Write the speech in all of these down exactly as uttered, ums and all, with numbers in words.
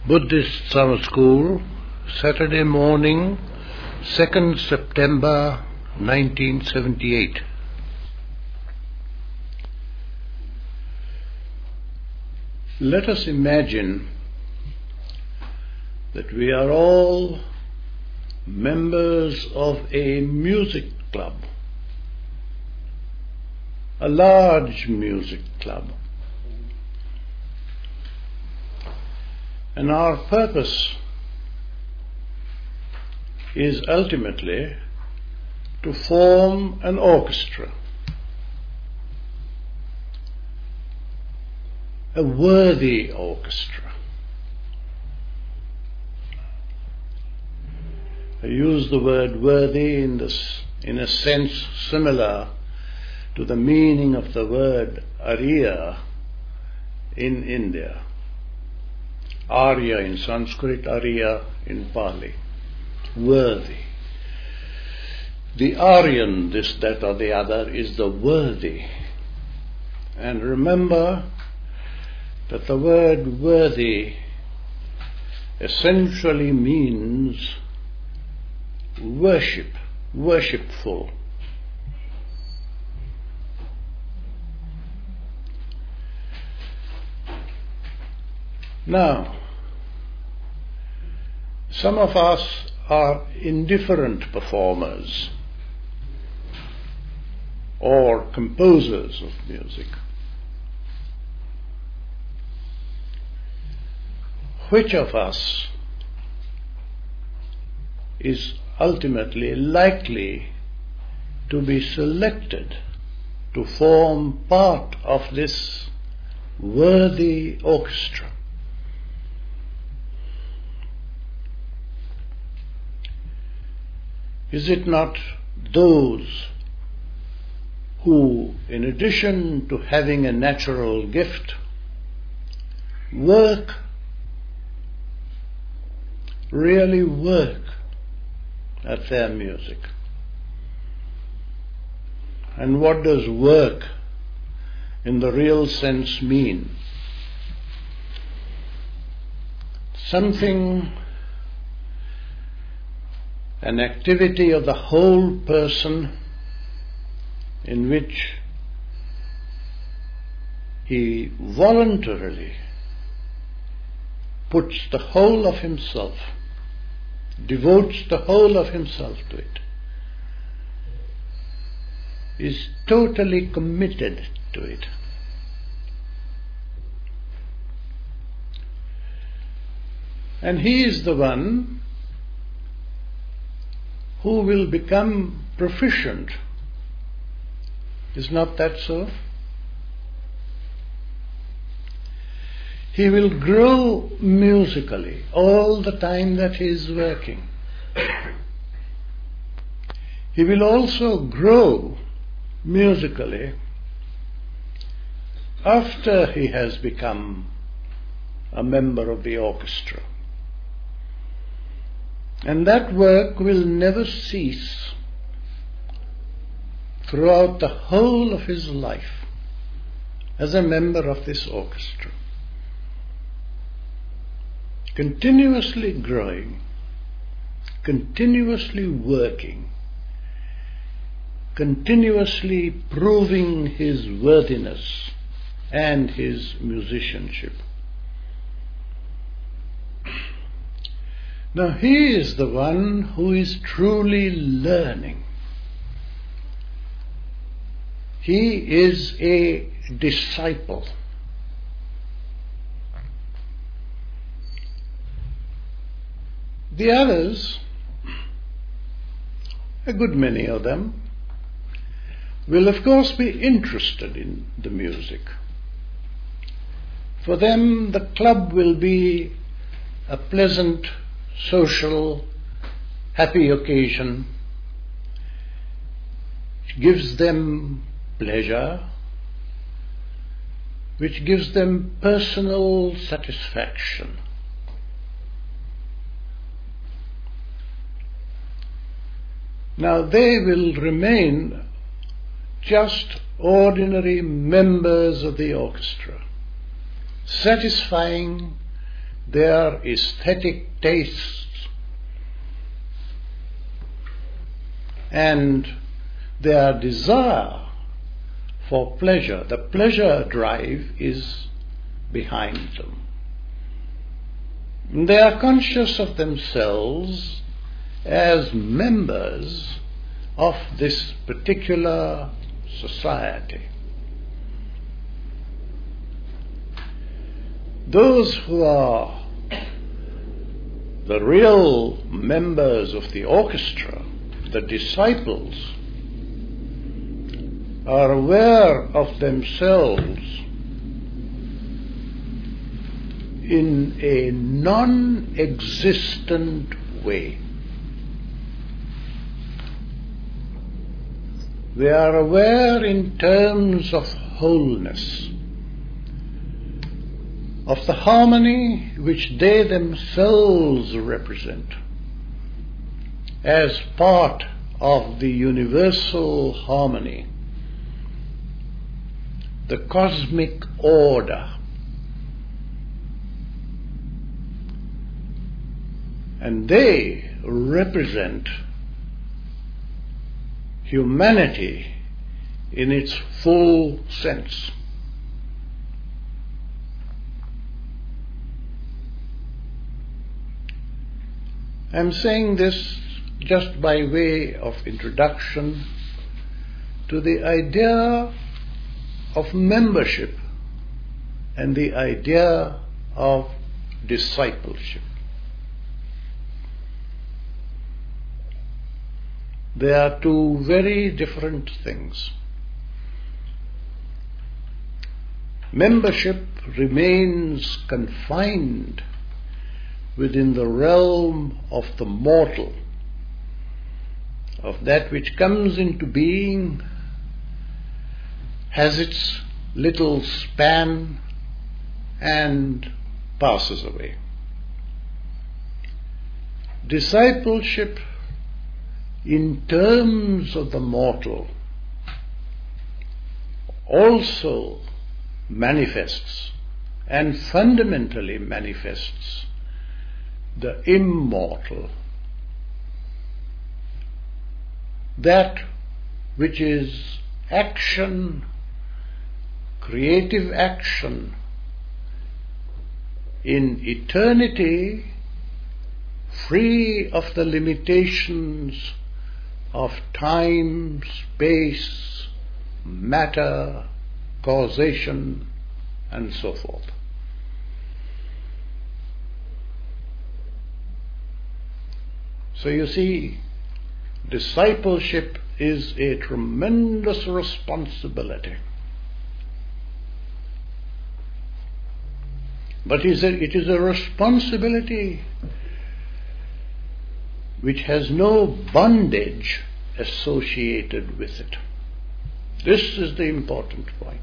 Buddhist Summer School, Saturday morning, second September nineteen seventy-eight. Let us imagine that we are all members of a music club, a large music club. And our purpose is ultimately to form an orchestra, a worthy orchestra. I use the word worthy in this, in a sense similar to the meaning of the word Arya in India. Arya in Sanskrit, Arya in Pali. Worthy. The Aryan, this, that or the other, is the worthy. And remember that the word worthy essentially means worship, worshipful. Now, some of us are indifferent performers or composers of music. Which of us is ultimately likely to be selected to form part of this worthy orchestra? Is it not those who, in addition to having a natural gift, work, really work at their music? And what does work in the real sense mean? Something, an activity of the whole person in which he voluntarily puts the whole of himself, devotes the whole of himself to it, is totally committed to it. And he is the one who will become proficient. Is not that so? He will grow musically all the time that he is working. He will also grow musically after he has become a member of the orchestra. And that work will never cease throughout the whole of his life as a member of this orchestra. Continuously growing, continuously working, continuously proving his worthiness and his musicianship. Now he is the one who is truly learning. He is a disciple. The others, a good many of them, will of course be interested in the music. For them the club will be a pleasant, social, happy occasion. It gives them pleasure, which gives them personal satisfaction. Now they will remain just ordinary members of the orchestra, satisfying their aesthetic tastes and their desire for pleasure. The pleasure drive is behind them. They are conscious of themselves as members of this particular society. Those who are the real members of the orchestra, the disciples, are aware of themselves in a non-existent way. They are aware in terms of wholeness, of the harmony which they themselves represent as part of the universal harmony, the cosmic order. And they represent humanity in its full sense. I'm saying this just by way of introduction to the idea of membership and the idea of discipleship. They are two very different things. Membership remains confined within the realm of the mortal, of that which comes into being, has its little span, and passes away. Discipleship, in terms of the mortal, also manifests and fundamentally manifests the immortal, that which is action, creative action in eternity, free of the limitations of time, space, matter, causation, and so forth. So you see, discipleship is a tremendous responsibility. But it is a responsibility which has no bondage associated with it. This is the important point.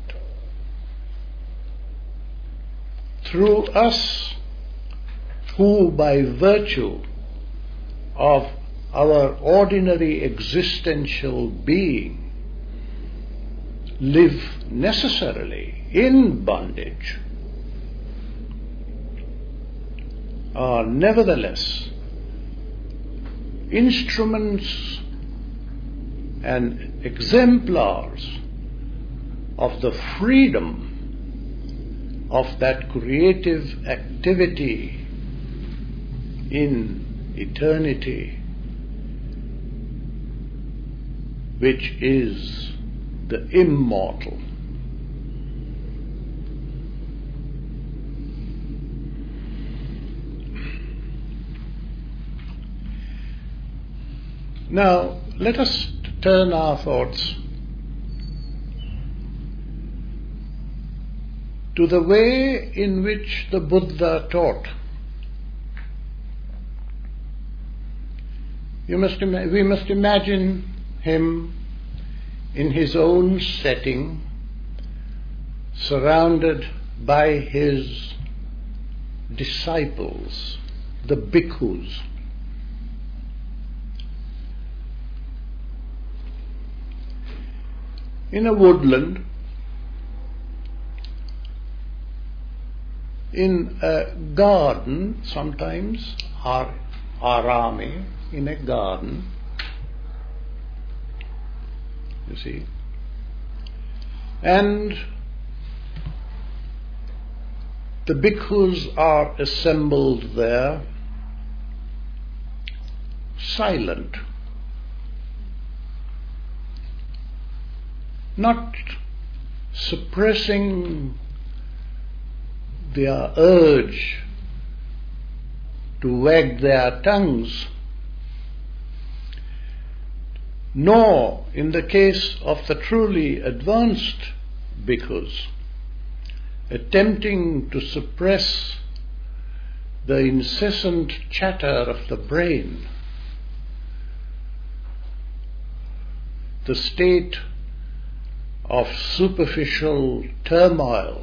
Through us, who by virtue of our ordinary existential being live necessarily in bondage, are nevertheless instruments and exemplars of the freedom of that creative activity in eternity, which is the immortal. Now, let us turn our thoughts to the way in which the Buddha taught. You must ima- we must imagine him in his own setting, surrounded by his disciples, the bhikkhus. In a woodland, in a garden sometimes, or arame, in a garden, you see, and the bhikkhus are assembled there, silent, not suppressing their urge to wag their tongues, nor, in the case of the truly advanced bhikkhus, attempting to suppress the incessant chatter of the brain, the state of superficial turmoil,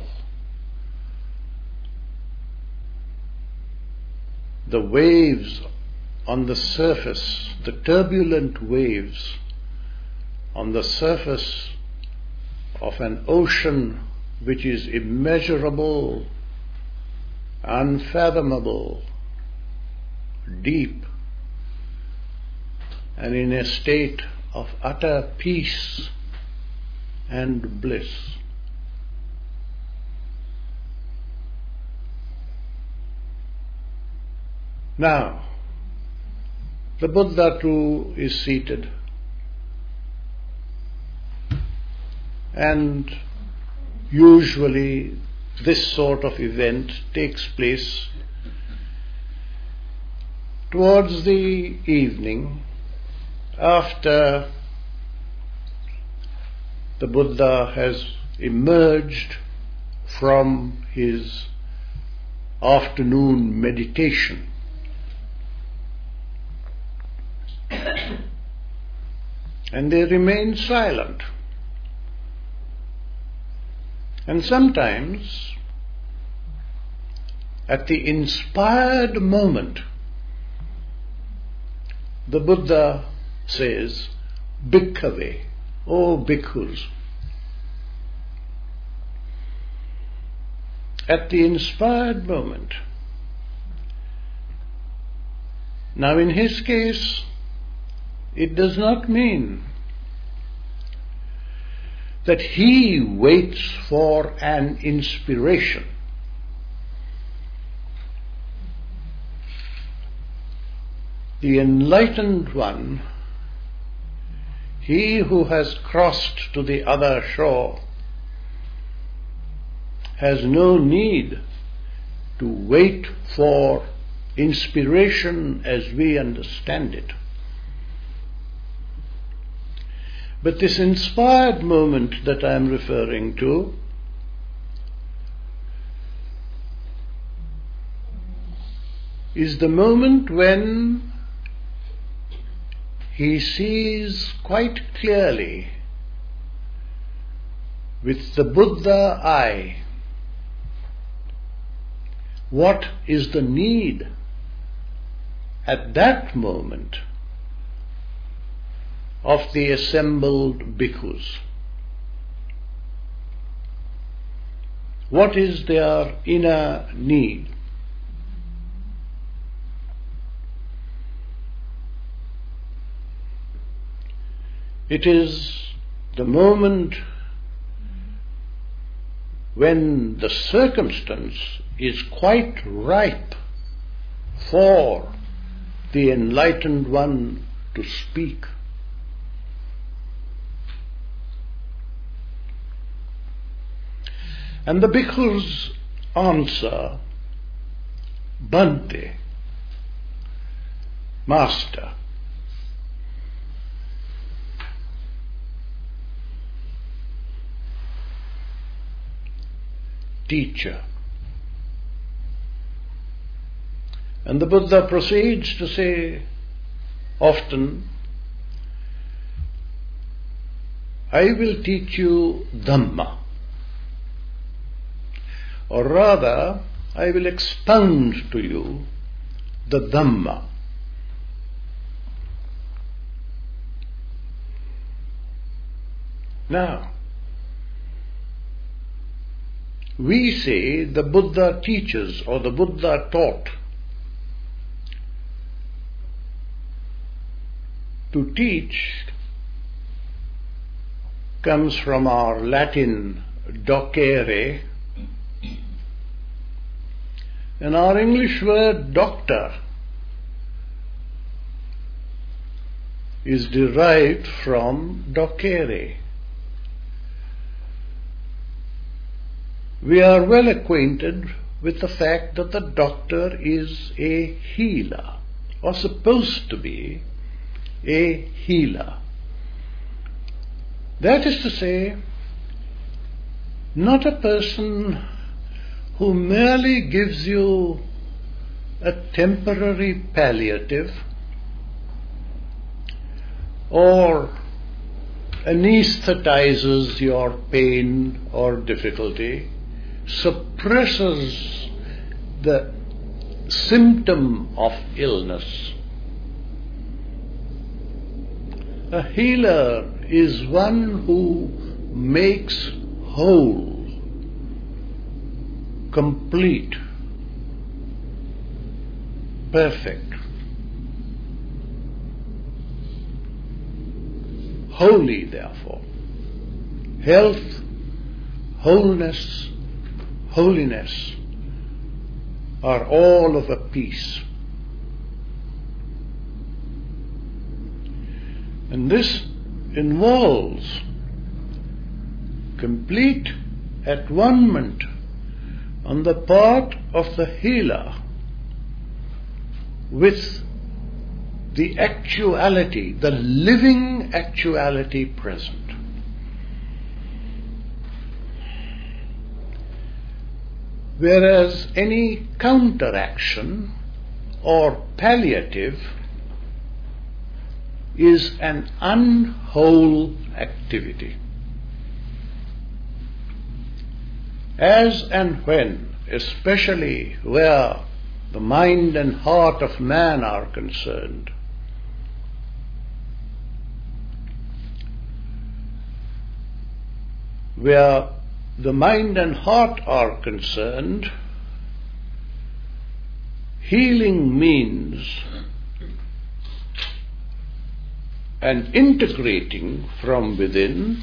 the waves on the surface, the turbulent waves on the surface of an ocean which is immeasurable, unfathomable, deep, and in a state of utter peace and bliss. Now, the Buddha too is seated, and usually this sort of event takes place towards the evening, after the Buddha has emerged from his afternoon meditation. And they remain silent. And sometimes, at the inspired moment, the Buddha says, Bhikkhave, O bhikkhus. At the inspired moment. Now in his case, it does not mean that he waits for an inspiration. The enlightened one, he who has crossed to the other shore, has no need to wait for inspiration as we understand it. But this inspired moment that I am referring to is the moment when he sees quite clearly with the Buddha eye what is the need at that moment of the assembled bhikkhus. What is their inner need? It is the moment when the circumstance is quite ripe for the enlightened one to speak. And the bhikkhus answer, Bhante, Master. Teacher. And the Buddha proceeds to say often, I will teach you Dhamma. Or rather, I will expound to you the Dhamma. Now, we say the Buddha teaches or the Buddha taught. To teach comes from our Latin docere, and our English word doctor is derived from docere. We are well acquainted with the fact that the doctor is a healer, or supposed to be a healer. That is to say, not a person who merely gives you a temporary palliative or anesthetizes your pain or difficulty, suppresses the symptom of illness. A healer is one who makes whole, complete, perfect, holy, therefore. Health, wholeness, holiness are all of a piece. And this involves complete at-one-ment on the part of the healer with the actuality, the living actuality present. Whereas any counteraction or palliative is an unwhole activity. As and when, especially where the mind and heart of man are concerned, where the mind and heart are concerned, healing means an integrating from within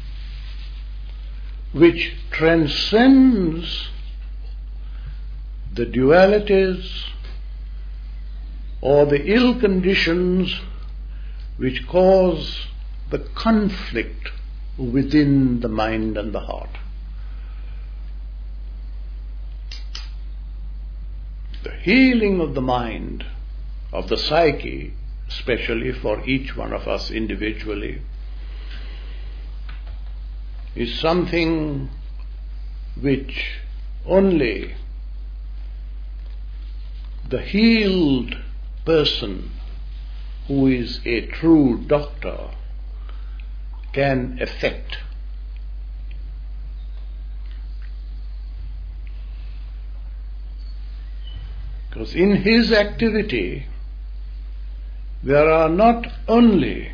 which transcends the dualities or the ill conditions which cause the conflict within the mind and the heart. The healing of the mind, of the psyche, especially for each one of us individually, is something which only the healed person who is a true doctor can effect. Because in his activity there are not only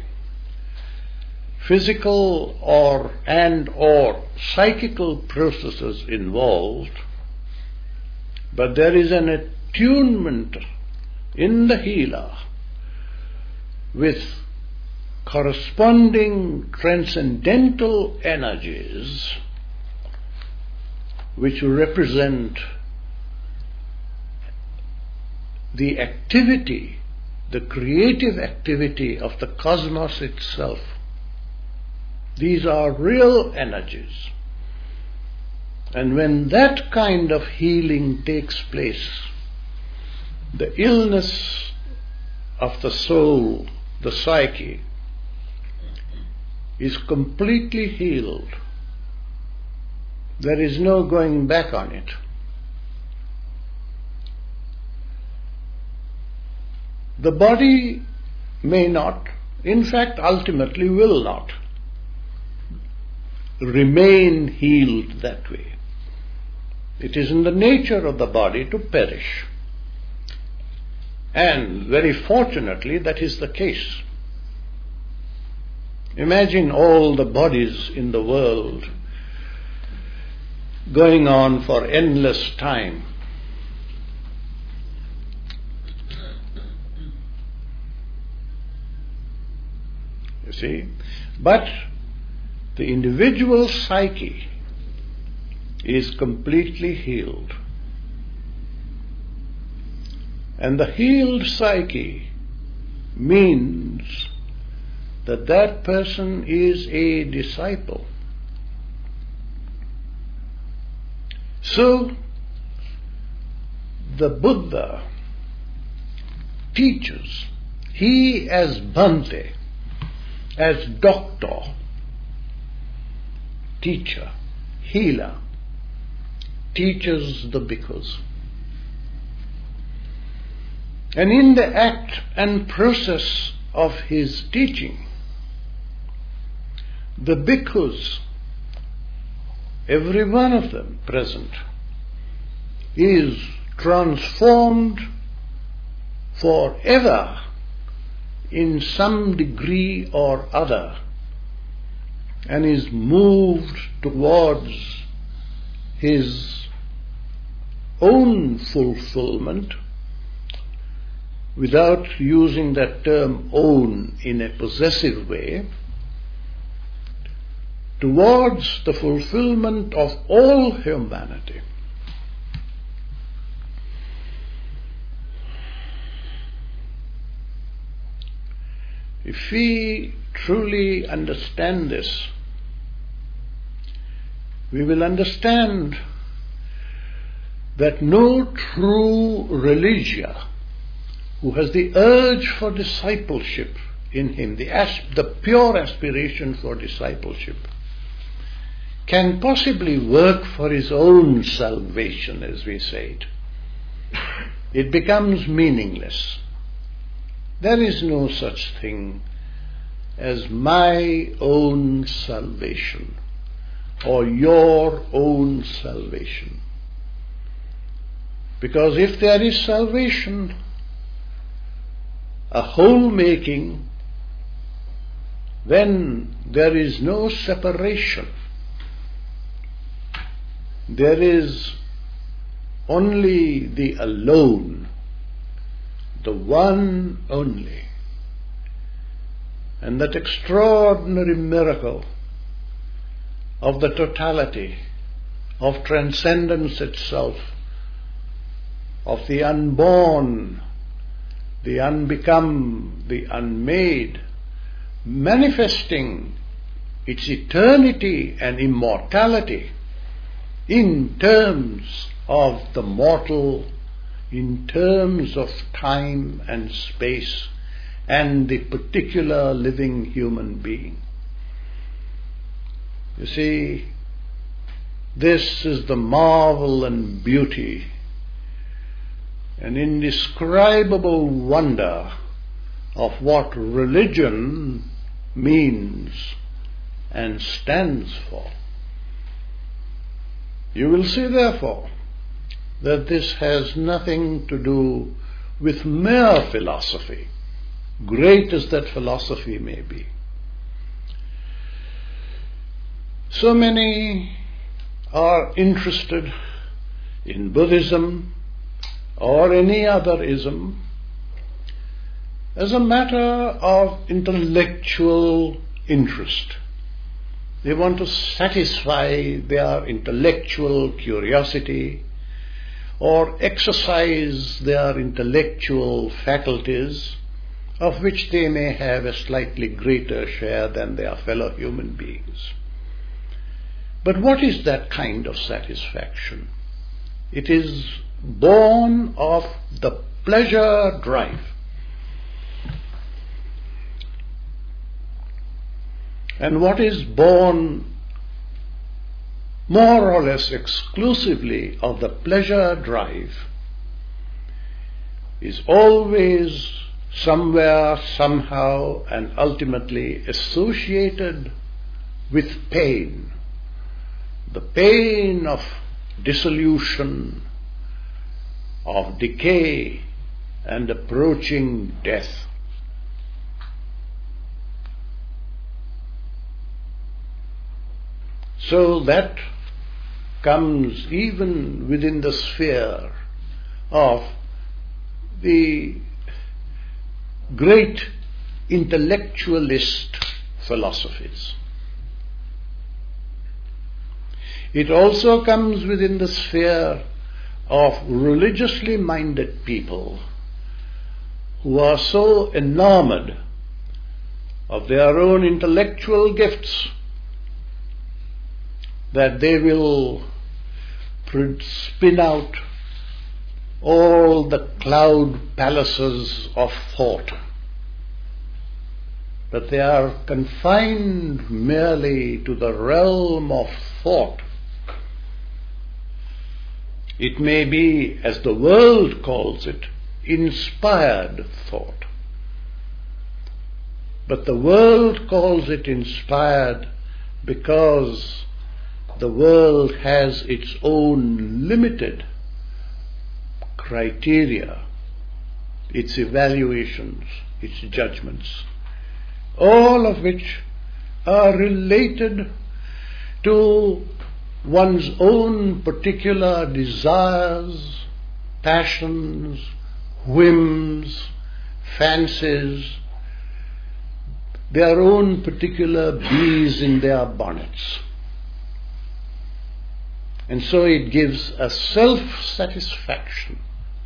physical or and or psychical processes involved, but there is an attunement in the healer with corresponding transcendental energies which represent the activity, the creative activity of the cosmos itself. These are real energies. And when that kind of healing takes place, the illness of the soul, the psyche, is completely healed. There is no going back on it. The body may not, in fact ultimately will not, remain healed that way. It is in the nature of the body to perish. And very fortunately that is the case. Imagine all the bodies in the world going on for endless time. You see? But the individual psyche is completely healed. And the healed psyche means that that person is a disciple. So, the Buddha teaches, he as Bhante, as doctor, teacher, healer, teaches the bhikkhus. And in the act and process of his teaching, the bhikkhus, every one of them present, is transformed forever in some degree or other, and is moved towards his own fulfillment, without using that term own in a possessive way, towards the fulfillment of all humanity. If we truly understand this, we will understand that no true religio who has the urge for discipleship in him, the, asp- the pure aspiration for discipleship, can possibly work for his own salvation, as we say it. It becomes meaningless. There is no such thing as my own salvation or your own salvation. Because if there is salvation, a whole making, then there is no separation. There is only the alone, the one only. And that extraordinary miracle of the totality, of transcendence itself, of the unborn, the unbecome, the unmade, manifesting its eternity and immortality in terms of the mortal, in terms of time and space, and the particular living human being. You see, this is the marvel and beauty and indescribable wonder of what religion means and stands for. You will see, therefore, that this has nothing to do with mere philosophy, great as that philosophy may be. So many are interested in Buddhism or any other ism as a matter of intellectual interest. They want to satisfy their intellectual curiosity or exercise their intellectual faculties, of which they may have a slightly greater share than their fellow human beings. But what is that kind of satisfaction? It is born of the pleasure drive. And what is born more or less exclusively of the pleasure drive is always somewhere, somehow, and ultimately associated with pain. The pain of dissolution, of decay, and approaching death. So that comes even within the sphere of the great intellectualist philosophies. It also comes within the sphere of religiously minded people who are so enamored of their own intellectual gifts that they will spin out all the cloud palaces of thought. But they are confined merely to the realm of thought. It may be, as the world calls it, inspired thought. But the world calls it inspired because the world has its own limited criteria, its evaluations, its judgments, all of which are related to one's own particular desires, passions, whims, fancies, their own particular bees in their bonnets. And so it gives a self-satisfaction,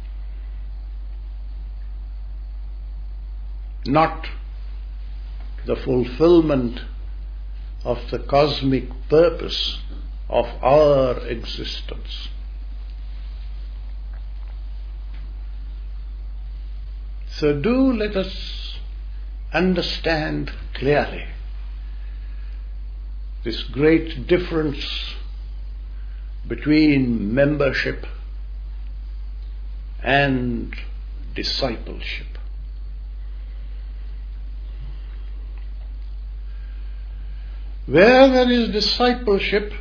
not the fulfillment of the cosmic purpose of our existence. So do let us understand clearly this great difference between membership and discipleship. Where there is discipleship,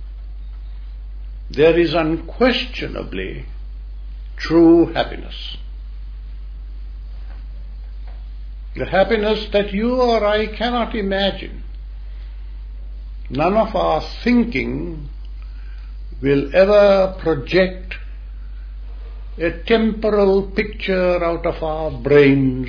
there is unquestionably true happiness. The happiness that you or I cannot imagine. None of our thinking will ever project a temporal picture out of our brains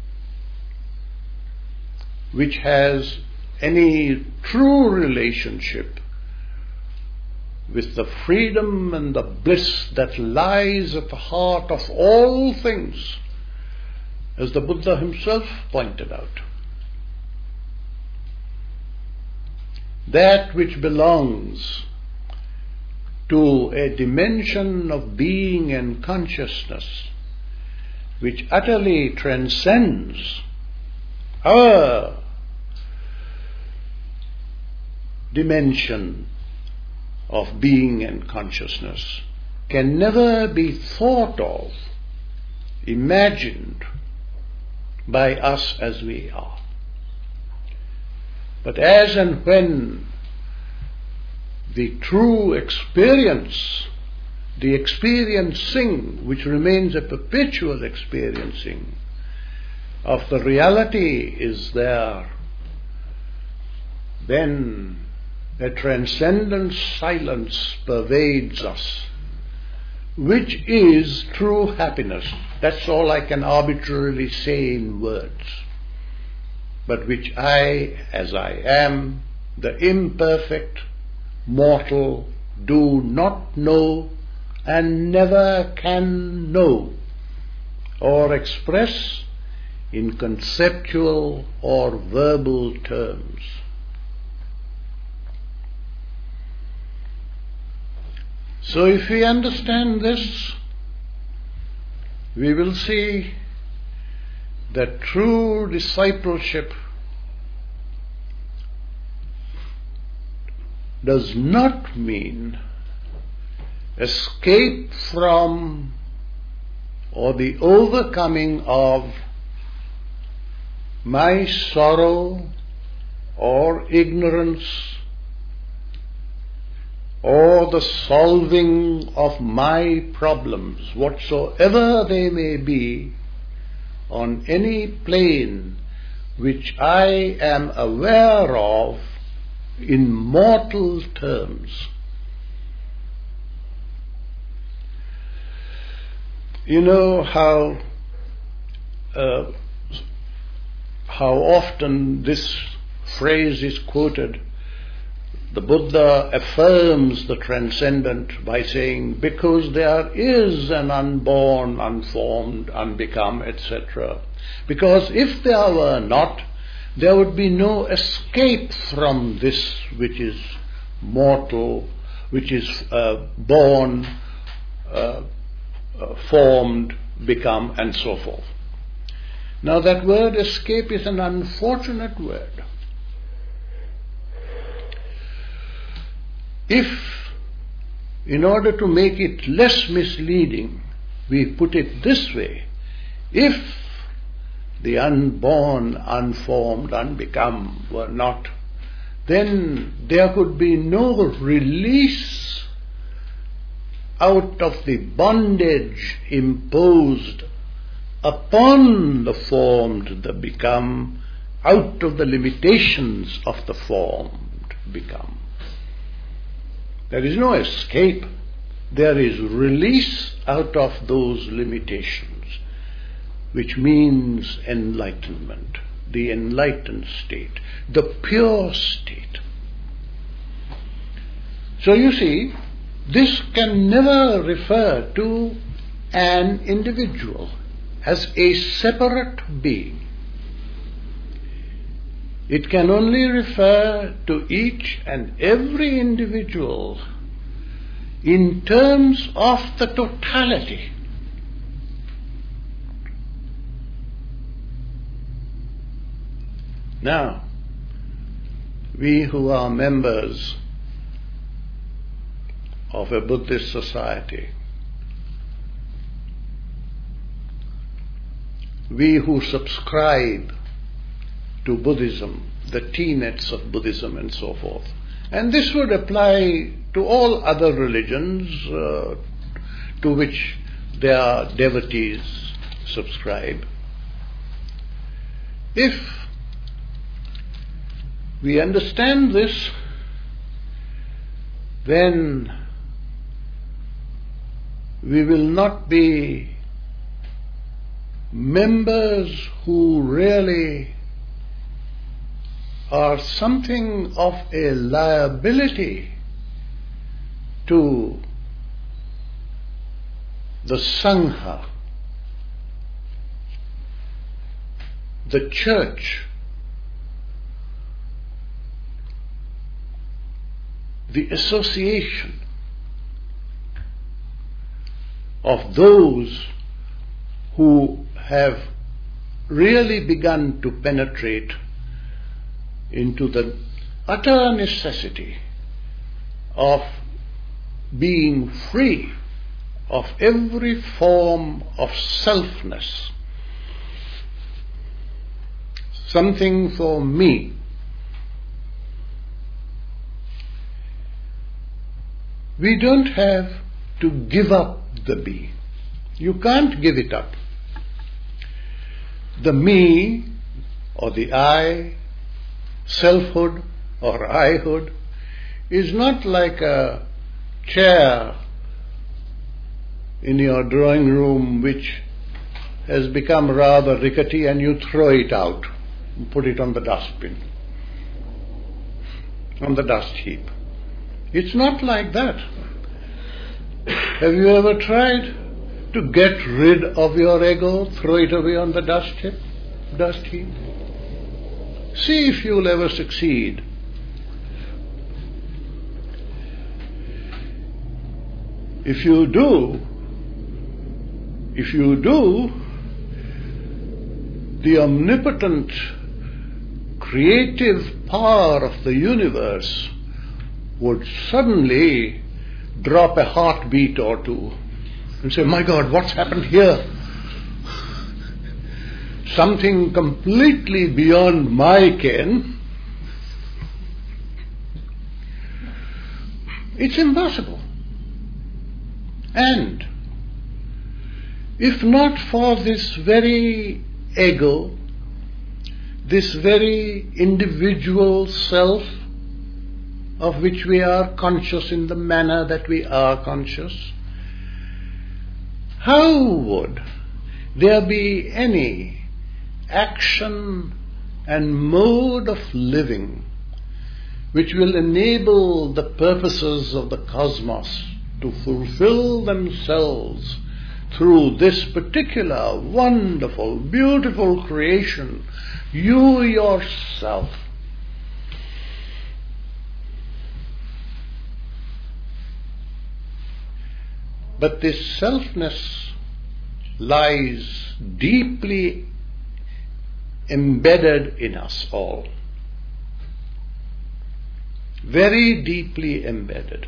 which has any true relationship with the freedom and the bliss that lies at the heart of all things, as the Buddha himself pointed out. That which belongs to a dimension of being and consciousness which utterly transcends our dimension of being and consciousness can never be thought of, imagined by us as we are. But as and when the true experience, the experiencing, which remains a perpetual experiencing of the reality is there, then a transcendent silence pervades us, which is true happiness. That's all I can arbitrarily say in words, but which I, as I am, the imperfect, mortal, do not know and never can know or express in conceptual or verbal terms. So if we understand this, we will see that true discipleship does not mean escape from or the overcoming of my sorrow or ignorance or the solving of my problems, whatsoever they may be, on any plane which I am aware of in mortal terms. You know how uh, how often this phrase is quoted. The Buddha affirms the transcendent by saying, because there is an unborn, unformed, unbecome, et cetera. Because if there were not, there would be no escape from this which is mortal, which is uh, born, uh, uh, formed, become, and so forth. Now that word escape is an unfortunate word. If, in order to make it less misleading, we put it this way, if the unborn, unformed, unbecome were not, then there could be no release out of the bondage imposed upon the formed, the become, out of the limitations of the formed, become. There is no escape. There is release out of those limitations, which means enlightenment, the enlightened state, the pure state. So you see, this can never refer to an individual as a separate being. It can only refer to each and every individual in terms of the totality. Now, we who are members of a Buddhist society, we who subscribe to Buddhism, the tenets of Buddhism and so forth. And this would apply to all other religions uh, to which their devotees subscribe. If we understand this, then we will not be members who really are something of a liability to the Sangha, the church, the association of those who have really begun to penetrate into the utter necessity of being free of every form of selfness. Something for me. We don't have to give up the me. You can't give it up. The me or the I, selfhood or Ihood, is not like a chair in your drawing room which has become rather rickety and you throw it out and put it on the dustbin, on the dust heap. It's not like that. Have you ever tried to get rid of your ego, throw it away on the dust heap? Dust heap? See if you'll ever succeed. If you do, if you do, the omnipotent creative power of the universe would suddenly drop a heartbeat or two and say, my God, what's happened here? Something completely beyond my ken. It's impossible. And if not for this very ego, this very individual self of which we are conscious in the manner that we are conscious, how would there be any action and mode of living which will enable the purposes of the cosmos to fulfill themselves through this particular wonderful, beautiful creation, you yourself? But this selfness lies deeply embedded in us all. Very deeply embedded.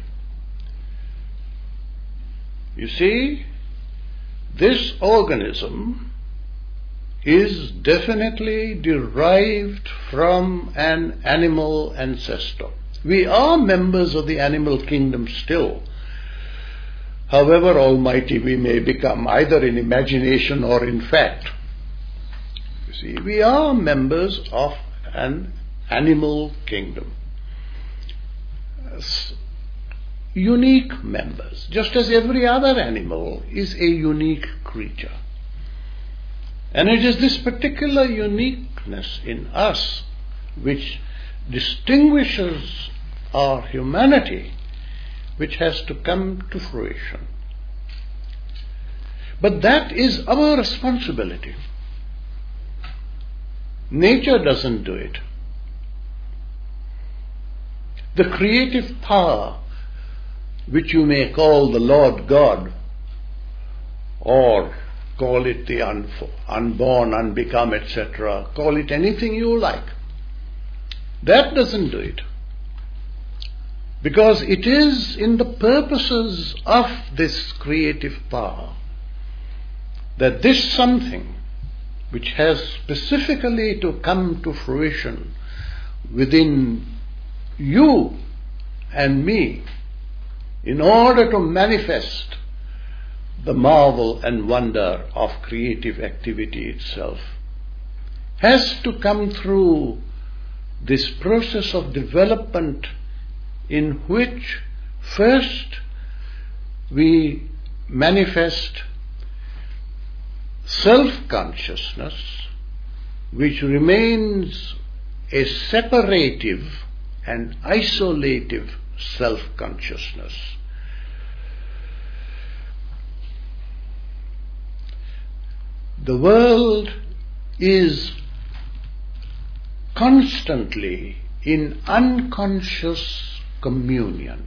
You see, this organism is definitely derived from an animal ancestor. We are members of the animal kingdom still. However almighty we may become, either in imagination or in fact. You see, we are members of an animal kingdom. Unique members, just as every other animal is a unique creature. And it is this particular uniqueness in us which distinguishes our humanity, which has to come to fruition. But that is our responsibility. Nature doesn't do it. The creative power, which you may call the Lord God, or call it the unborn, unbecome, et cetera, call it anything you like, that doesn't do it. Because it is in the purposes of this creative power that this something which has specifically to come to fruition within you and me in order to manifest the marvel and wonder of creative activity itself, has to come through this process of development in which first we manifest self-consciousness, which remains a separative and isolative self-consciousness. The world is constantly in unconscious communion.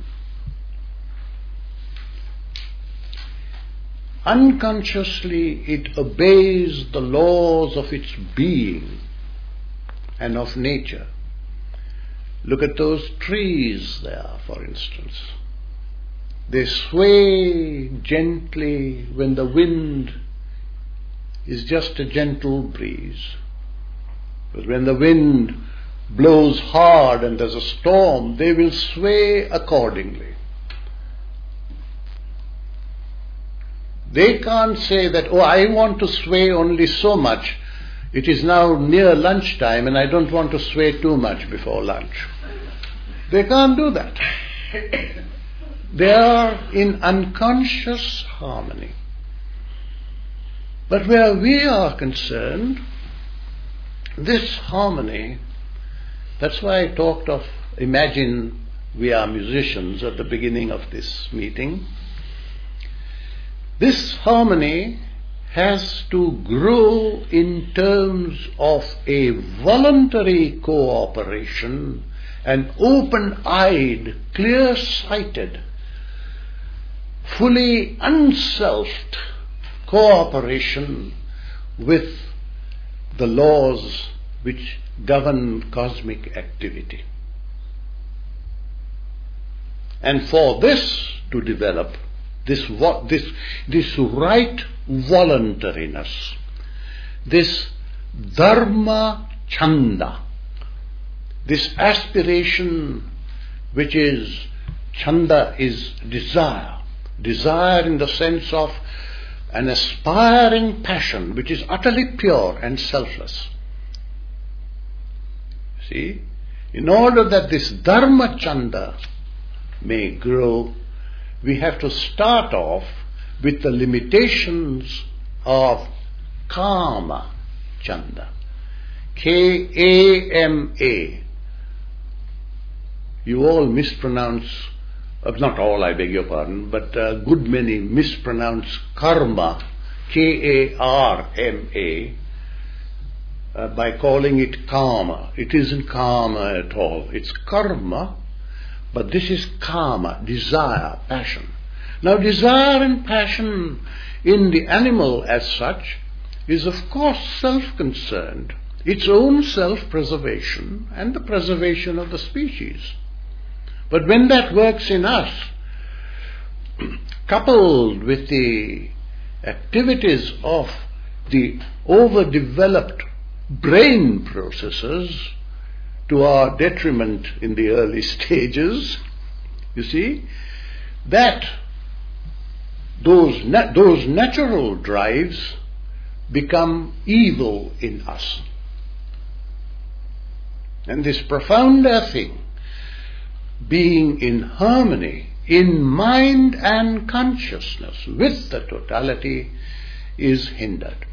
Unconsciously it obeys the laws of its being and of nature. Look at those trees there, for instance. They sway gently when the wind is just a gentle breeze. But when the wind blows hard and there's a storm, they will sway accordingly. They can't say that, oh, I want to sway only so much. It is now near lunchtime and I don't want to sway too much before lunch. They can't do that. They are in unconscious harmony. But where we are concerned, this harmony, that's why I talked of, imagine we are musicians at the beginning of this meeting. This harmony has to grow in terms of a voluntary cooperation, an open-eyed, clear-sighted, fully unselfed cooperation with the laws which govern cosmic activity. And for this to develop, this this this right voluntariness, this dharma chanda, this aspiration which is, chanda is desire, desire in the sense of an aspiring passion which is utterly pure and selfless. See, in order that this dharma chanda may grow, we have to start off with the limitations of Kama Chanda. K A M A. You all mispronounce, uh, not all, I beg your pardon, but a good many mispronounce karma, K A R M A, uh, by calling it kama. It isn't kama at all. It's karma, but this is kama, desire, passion. Now, desire and passion in the animal as such is of course self-concerned, its own self-preservation and the preservation of the species. But when that works in us, coupled with the activities of the overdeveloped brain processes to our detriment in the early stages, you see, that those, na- those natural drives become evil in us. And this profounder thing, being in harmony in mind and consciousness with the totality, is hindered.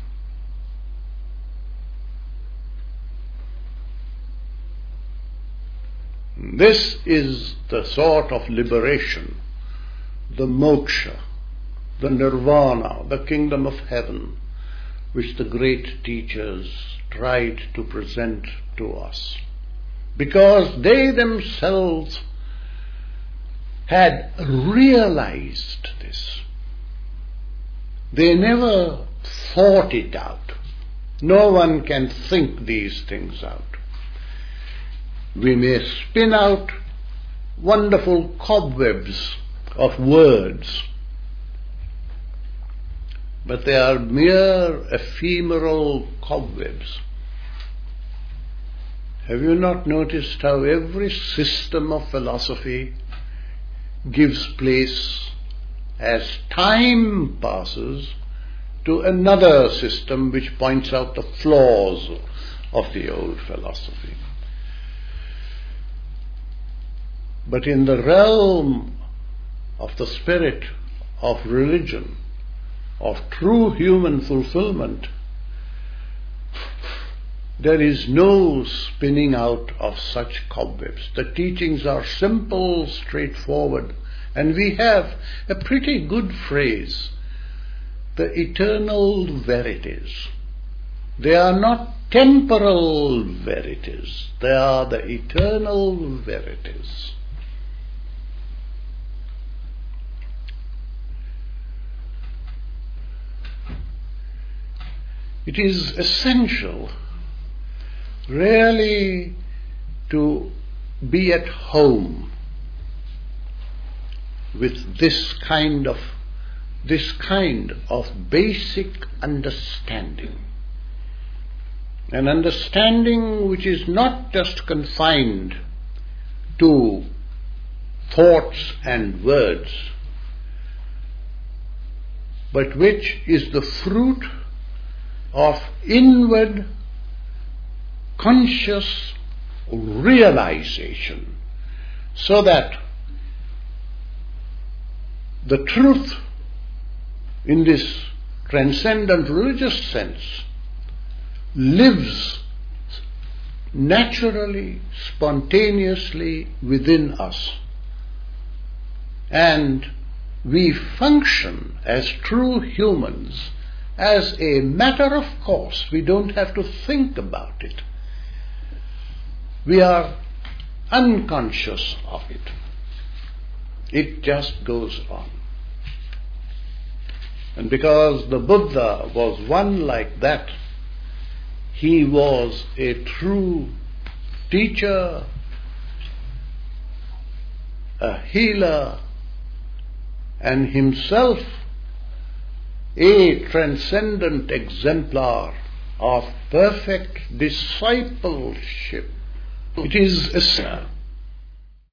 This is the sort of liberation, the moksha, the nirvana, the kingdom of heaven, which the great teachers tried to present to us. Because they themselves had realized this. They never thought it out. No one can think these things out. We may spin out wonderful cobwebs of words, but they are mere ephemeral cobwebs. Have you not noticed how every system of philosophy gives place, as time passes, to another system which points out the flaws of the old philosophy? But in the realm of the spirit of religion, of true human fulfillment, there is no spinning out of such cobwebs. The teachings are simple, straightforward, and we have a pretty good phrase, the eternal verities. They are not temporal verities, they are the eternal verities. It is essential really to be at home with this kind of this kind of basic understanding. An understanding which is not just confined to thoughts and words, but which is the fruit of inward conscious realization, so that the truth in this transcendent religious sense lives naturally, spontaneously within us, and we function as true humans as a matter of course. We don't have to think about it. We are unconscious of it. It just goes on. And because the Buddha was one like that, he was a true teacher, a healer, and himself a transcendent exemplar of perfect discipleship. It is a